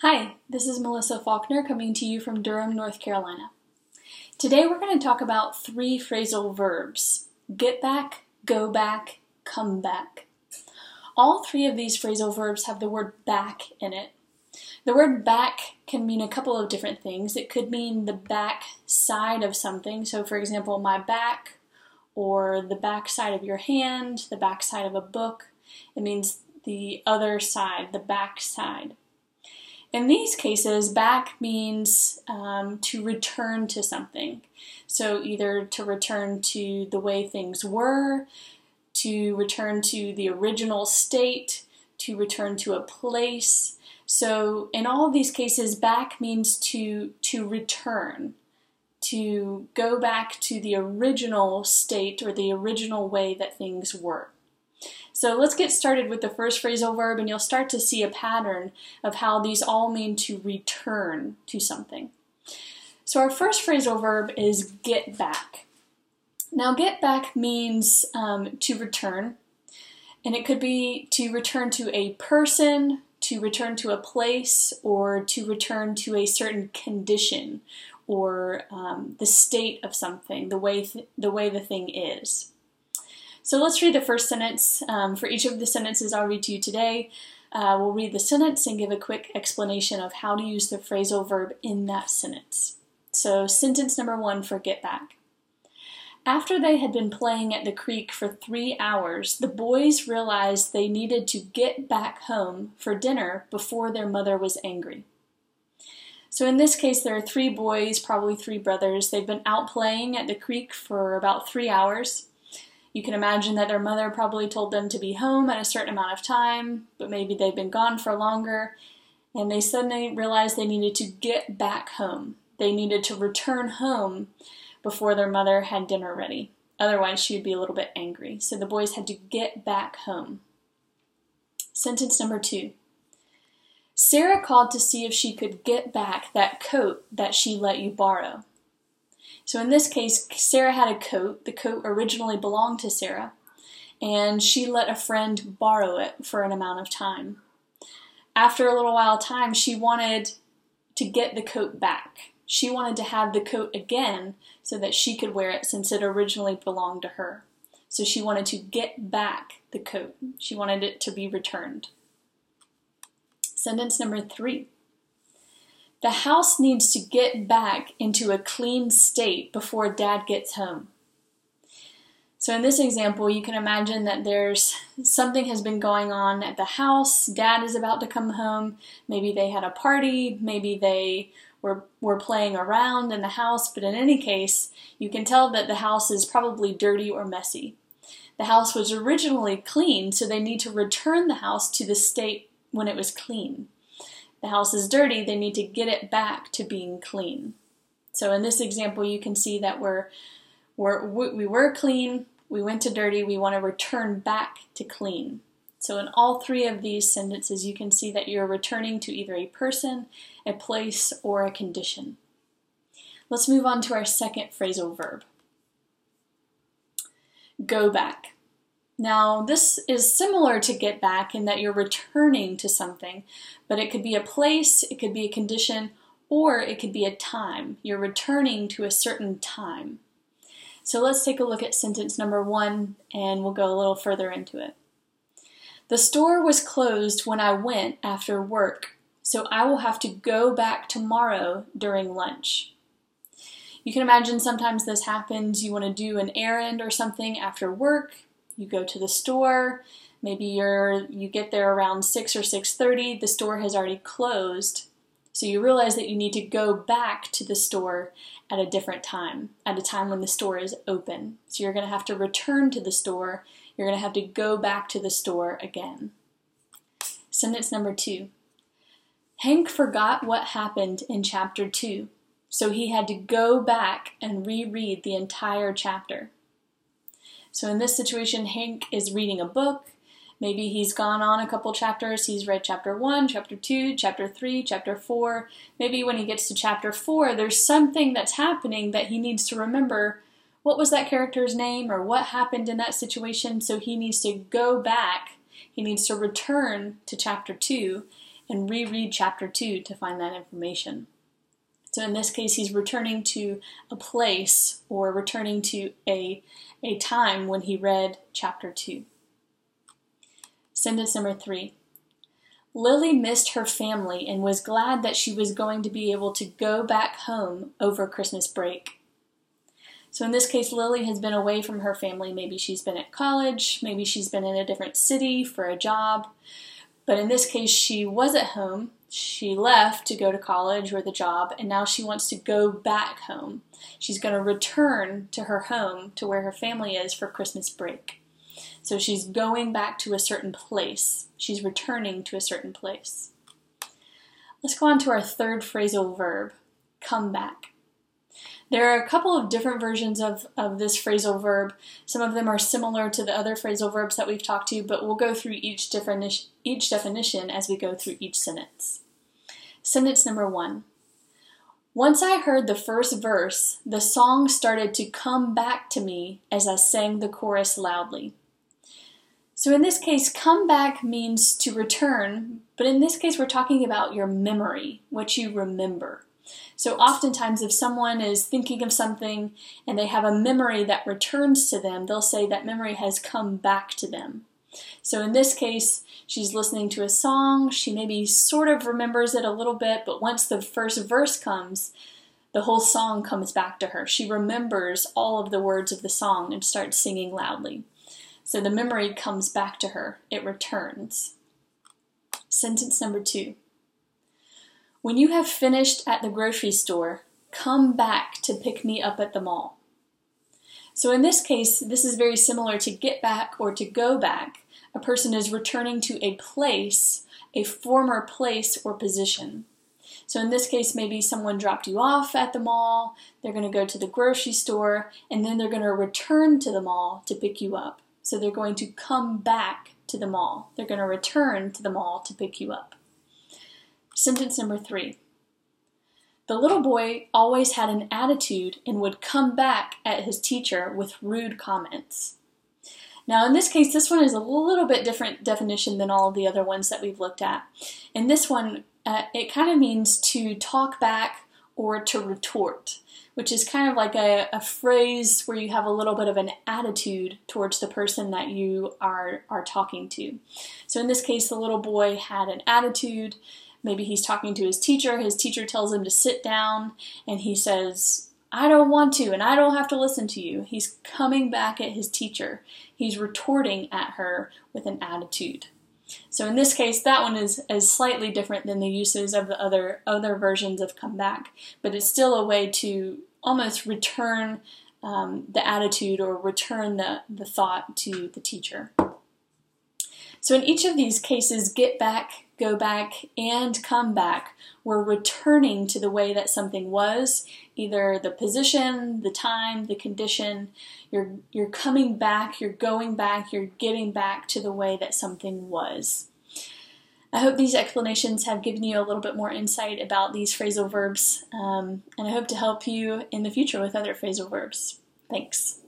Hi, this is Melissa Faulkner coming to you from Durham, North Carolina. Today we're going to talk about three phrasal verbs: get back, go back, come back. All three of these phrasal verbs have the word back in it. The word back can mean a couple of different things. It could mean the back side of something. So for example, my back, or the back side of your hand, the back side of a book. It means the other side, the back side. In these cases, back means to return to something. So either to return to the way things were, to return to the original state, to return to a place. So in all of these cases, back means to return, to go back to the original state or the original way that things were. So let's get started with the first phrasal verb, and you'll start to see a pattern of how these all mean to return to something. So our first phrasal verb is get back. Now get back means to return, and it could be to return to a person, to return to a place, or to return to a certain condition or the state of something, the way the thing is. So let's read the first sentence. For each of the sentences I'll read to you today, we'll read the sentence and give a quick explanation of how to use the phrasal verb in that sentence. So sentence number 1 for get back. After they had been playing at the creek for 3 hours, the boys realized they needed to get back home for dinner before their mother was angry. So in this case, there are 3 boys, probably 3 brothers. They've been out playing at the creek for about 3 hours. You can imagine that their mother probably told them to be home at a certain amount of time, but maybe they've been gone for longer, and they suddenly realized they needed to get back home. They needed to return home before their mother had dinner ready. Otherwise, she would be a little bit angry. So the boys had to get back home. Sentence number 2. Sarah called to see if she could get back that coat that she let you borrow. So in this case, Sarah had a coat. The coat originally belonged to Sarah, and she let a friend borrow it for an amount of time. After a little while of time, she wanted to get the coat back. She wanted to have the coat again so that she could wear it since it originally belonged to her. So she wanted to get back the coat. She wanted it to be returned. Sentence number 3. The house needs to get back into a clean state before Dad gets home. So in this example, you can imagine that something has been going on at the house. Dad is about to come home. Maybe they had a party. Maybe they were playing around in the house. But in any case, you can tell that the house is probably dirty or messy. The house was originally clean, so they need to return the house to the state when it was clean. The house is dirty, they need to get it back to being clean. So in this example, you can see that we were clean, we went to dirty, we want to return back to clean. So in all 3 of these sentences, you can see that you're returning to either a person, a place, or a condition. Let's move on to our second phrasal verb. Go back. Now, this is similar to get back in that you're returning to something, but it could be a place, it could be a condition, or it could be a time. You're returning to a certain time. So let's take a look at sentence number 1, and we'll go a little further into it. The store was closed when I went after work, so I will have to go back tomorrow during lunch. You can imagine sometimes this happens. You want to do an errand or something after work. You go to the store, maybe you get there around 6 or 6:30, the store has already closed, so you realize that you need to go back to the store at a different time, at a time when the store is open. So you're going to have to return to the store, you're going to have to go back to the store again. Sentence number 2. Hank forgot what happened in chapter 2, so he had to go back and reread the entire chapter. So in this situation, Hank is reading a book. Maybe he's gone on a couple chapters. He's read chapter 1, chapter 2, chapter 3, chapter 4. Maybe when he gets to chapter 4, there's something that's happening that he needs to remember. What was that character's name, or what happened in that situation? So he needs to go back. He needs to return to chapter 2 and reread chapter 2 to find that information. So in this case, he's returning to a place or returning to a time when he read chapter 2. Sentence number 3. Lily missed her family and was glad that she was going to be able to go back home over Christmas break. So in this case, Lily has been away from her family. Maybe she's been at college, maybe she's been in a different city for a job. But in this case, she was at home. She left to go to college or the job, and now she wants to go back home. She's going to return to her home, to where her family is for Christmas break. So she's going back to a certain place. She's returning to a certain place. Let's go on to our third phrasal verb, come back. There are a couple of different versions of this phrasal verb. Some of them are similar to the other phrasal verbs that we've talked to, but we'll go through each definition as we go through each sentence. Sentence number 1. Once I heard the first verse, the song started to come back to me as I sang the chorus loudly. So in this case, come back means to return, but in this case we're talking about your memory, what you remember. So oftentimes if someone is thinking of something and they have a memory that returns to them, they'll say that memory has come back to them. So in this case, she's listening to a song, she maybe sort of remembers it a little bit, but once the first verse comes, the whole song comes back to her. She remembers all of the words of the song and starts singing loudly. So the memory comes back to her. It returns. Sentence number 2. When you have finished at the grocery store, come back to pick me up at the mall. So in this case, this is very similar to get back or to go back. A person is returning to a place, a former place or position. So in this case, maybe someone dropped you off at the mall, they're going to go to the grocery store, and then they're going to return to the mall to pick you up. So they're going to come back to the mall. They're going to return to the mall to pick you up. Sentence number 3. The little boy always had an attitude and would come back at his teacher with rude comments. Now in this case, this one is a little bit different definition than all of the other ones that we've looked at. In this one, it kind of means to talk back or to retort, which is kind of like a phrase where you have a little bit of an attitude towards the person that you are talking to. So in this case, the little boy had an attitude. Maybe he's talking to his teacher tells him to sit down, and he says, I don't want to, and I don't have to listen to you. He's coming back at his teacher. He's retorting at her with an attitude. So in this case, that one is slightly different than the uses of the other versions of come back, but it's still a way to almost return the attitude or return the thought to the teacher. So in each of these cases, get back, go back, and come back, we're returning to the way that something was, either the position, the time, the condition. You're coming back, you're going back, you're getting back to the way that something was. I hope these explanations have given you a little bit more insight about these phrasal verbs, and I hope to help you in the future with other phrasal verbs. Thanks.